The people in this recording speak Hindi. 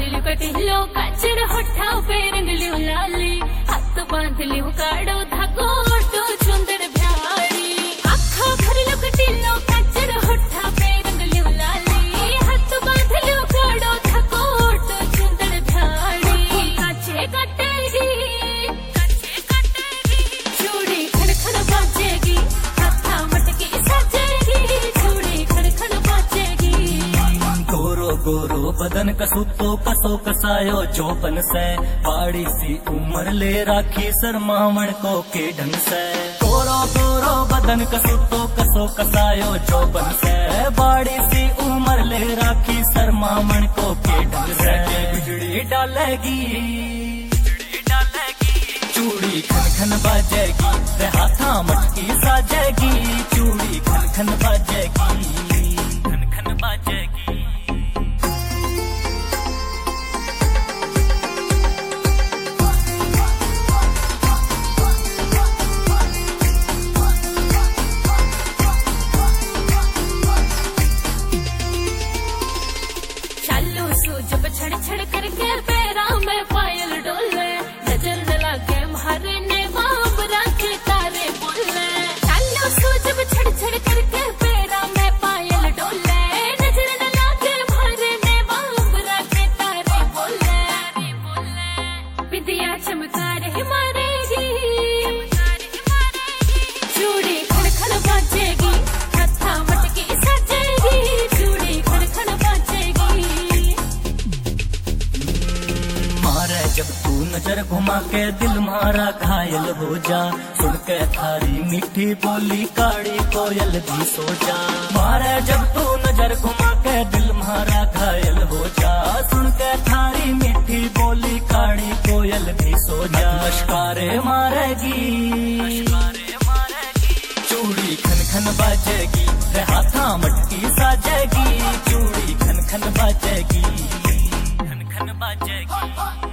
भरली कटिलो काचर होठा पे रंगली लाली हाथ बांधली काड़ो धागो तो सुंदर भ्याड़ी आखा भरली कटिलो काचर होठा पे रंगली लाली हाथ बांधली काड़ो धागो तो सुंदर भ्याड़ी काचे काटेगी चूड़ी खड़ खड़ बाजेगी हाथा मटकी सजेगी चूड़ी खड़ खड़ बाजेगी गोरो गोरो बदन कसुतो कसो कसायो चौपन से पाड़ी सी उम्र ले राखी सरमावण को के ढंग से गोरो गोरो बदन कसुतो कसो कसायो चौपन से बाड़ी सी उम्र ले राखी सरमावण को के ढंग से बिजली डालेगी चूड़ी खन खन बाजेगी रे हाथा मटकी साजेगी चूड़ी खन खन बाजेगी खन खन बाजेगी। जब छड़ छड़ करके पैरा में पायल डोले नजर न लागे मारने बाप राखे तारे बोले चालो सो जब छड़ छड़ करके पैरा में पायल डोले नजर न लागे मारने बाप राखे तारे बोले विद्या चमकार मारेगी चूड़ी खड़ खड़ बाजेगी हाथा मटकी सजेगी चूड़ी खड़ खड़ बाजेगी। जब तू नजर घुमा के दिल मारा घायल हो जा सुन के थारी मीठी बोली काड़ी कोयल भी सो जा मारे जब तू नजर घुमा के दिल मारा घायल हो जा सुन के थारी मीठी बोली काड़ी कोयल भी सो जा लश्कारे मारेगी चूड़ी खन खन बाजेगी रे हाथा मटकी साजेगी चूड़ी खन खन बाजेगी खन खन बाजेगी।